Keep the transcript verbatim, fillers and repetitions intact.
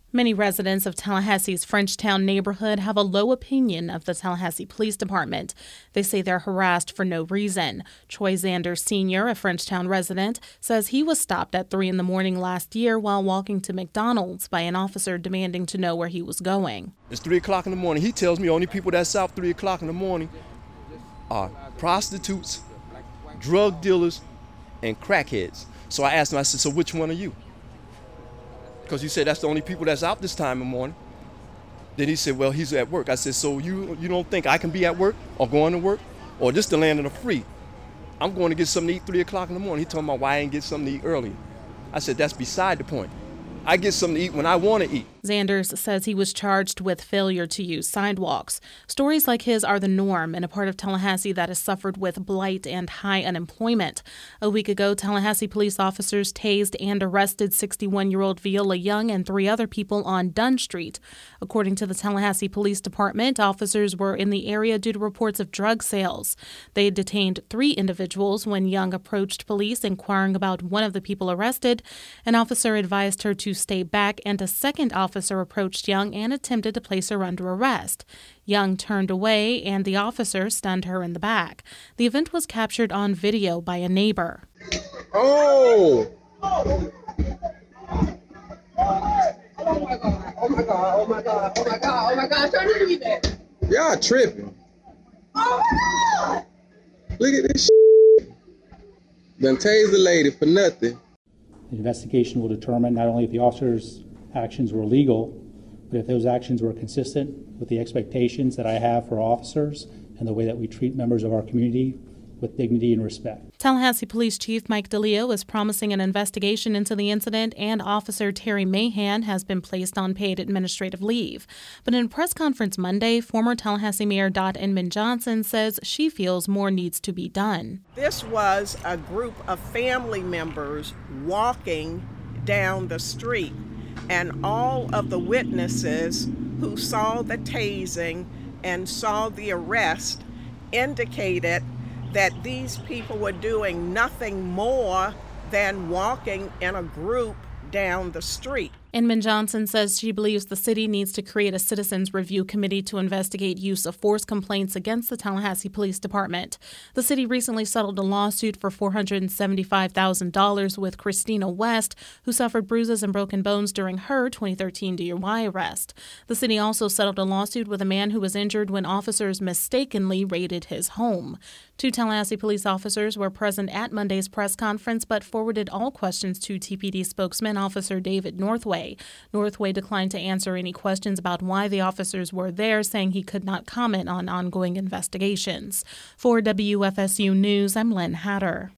Many residents of Tallahassee's Frenchtown neighborhood have a low opinion of the Tallahassee Police Department. They say they're harassed for no reason. Troy Zander Senior, a Frenchtown resident, says he was stopped at three in the morning last year while walking to McDonald's by an officer demanding to know where he was going. It's three o'clock in the morning. He tells me only people that's out three o'clock in the morning are prostitutes, drug dealers, and crackheads. So I asked him, I said, so which one are you? Because you said that's the only people that's out this time of morning. Then he said, well, he's at work. I said, so you you don't think I can be at work or going to work? Or this the land of the free? I'm going to get something to eat three o'clock in the morning. He told me why I didn't get something to eat earlier. I said, that's beside the point. I get something to eat when I want to eat. Zanders says he was charged with failure to use sidewalks. Stories like his are the norm in a part of Tallahassee that has suffered with blight and high unemployment. A week ago, Tallahassee police officers tased and arrested sixty-one-year-old Viola Young and three other people on Dunn Street. According to the Tallahassee Police Department, officers were in the area due to reports of drug sales. They detained three individuals when Young approached police inquiring about one of the people arrested. An officer advised her to stay back, and a second officer approached Young and attempted to place her under arrest. Young turned away, and the officer stunned her in the back. The event was captured on video by a neighbor. Oh! Oh my God, oh my God, oh my God, oh my God, oh my God, turn to me back. Y'all tripping. Oh my God! Look at this shit. Done tased the lady for nothing. The investigation will determine not only if the officer's actions were legal, but if those actions were consistent with the expectations that I have for officers and the way that we treat members of our community with dignity and respect. Tallahassee Police Chief Mike DeLeo is promising an investigation into the incident, and Officer Terry Mahan has been placed on paid administrative leave. But in a press conference Monday, former Tallahassee Mayor Dot Inman Johnson says she feels more needs to be done. This was a group of family members walking down the street, and all of the witnesses who saw the tasing and saw the arrest indicated that these people were doing nothing more than walking in a group down the street. Inman Johnson says she believes the city needs to create a citizens review committee to investigate use of force complaints against the Tallahassee Police Department. The city recently settled a lawsuit for four hundred seventy-five thousand dollars with Christina West, who suffered bruises and broken bones during her twenty thirteen D U I arrest. The city also settled a lawsuit with a man who was injured when officers mistakenly raided his home. Two Tallahassee police officers were present at Monday's press conference but forwarded all questions to T P D spokesman Officer David Northway. Northway declined to answer any questions about why the officers were there, saying he could not comment on ongoing investigations. For W F S U News, I'm Lynn Hatter.